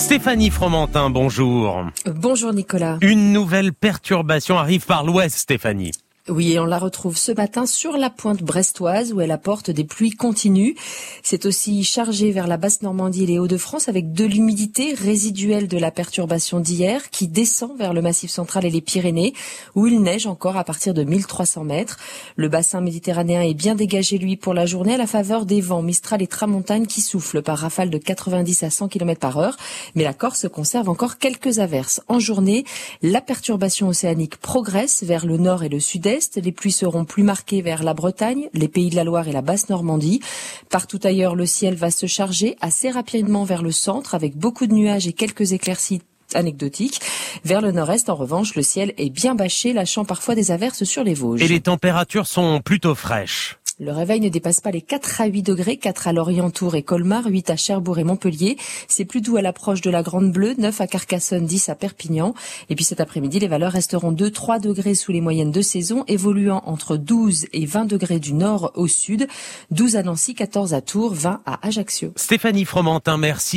Stéphanie Fromentin, bonjour. Bonjour Nicolas. Une nouvelle perturbation arrive par l'ouest, Stéphanie. Oui, et on la retrouve ce matin sur la pointe brestoise où elle apporte des pluies continues. C'est aussi chargé vers la Basse-Normandie et les Hauts-de-France avec de l'humidité résiduelle de la perturbation d'hier qui descend vers le Massif central et les Pyrénées où il neige encore à partir de 1300 mètres. Le bassin méditerranéen est bien dégagé, lui, pour la journée à la faveur des vents Mistral et Tramontane qui soufflent par rafales de 90 à 100 km par heure. Mais la Corse conserve encore quelques averses. En journée, la perturbation océanique progresse vers le nord et le sud-est. Les pluies seront plus marquées vers la Bretagne, les Pays de la Loire et la Basse-Normandie. Partout ailleurs, le ciel va se charger assez rapidement vers le centre avec beaucoup de nuages et quelques éclaircies anecdotiques. Vers le nord-est, en revanche, le ciel est bien bâché, lâchant parfois des averses sur les Vosges. Et les températures sont plutôt fraîches. Le réveil ne dépasse pas les 4 à 8 degrés, 4 à Lorient, Tours et Colmar, 8 à Cherbourg et Montpellier. C'est plus doux à l'approche de la Grande Bleue, 9 à Carcassonne, 10 à Perpignan. Et puis cet après-midi, les valeurs resteront 2-3 degrés sous les moyennes de saison, évoluant entre 12 et 20 degrés du nord au sud, 12 à Nancy, 14 à Tours, 20 à Ajaccio. Stéphanie Fromentin, merci.